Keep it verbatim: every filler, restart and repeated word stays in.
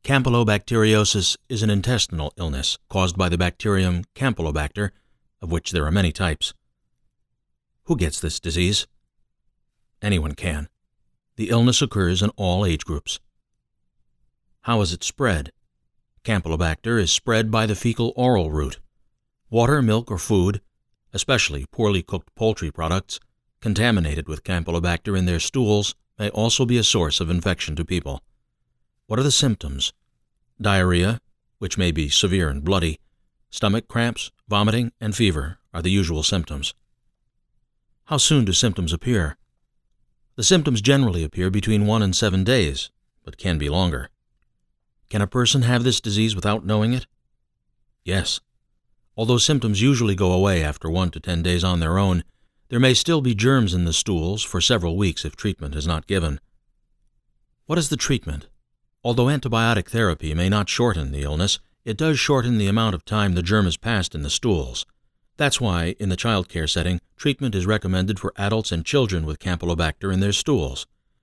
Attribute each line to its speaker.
Speaker 1: Campylobacteriosis is an intestinal illness caused by the bacterium Campylobacter, of which there are many types. Who gets this disease? Anyone can. The illness occurs in all age groups. How is it spread? Campylobacter is spread by the fecal-oral route. Water, milk, or food, especially poorly cooked poultry products, contaminated with Campylobacter in their stools may also be a source of infection to people. What are the symptoms? Diarrhea, which may be severe and bloody, stomach cramps, vomiting, and fever are the usual symptoms. How soon do symptoms appear? The symptoms generally appear between one and seven days, but can be longer. Can a person have this disease without knowing it? Yes. Although symptoms usually go away after one to ten days on their own, there may still be germs in the stools for several weeks if treatment is not given. What is the treatment? Although antibiotic therapy may not shorten the illness, it does shorten the amount of time the germ has passed in the stools. That's why, in the child care setting, treatment is recommended for adults and children with Campylobacter in their stools.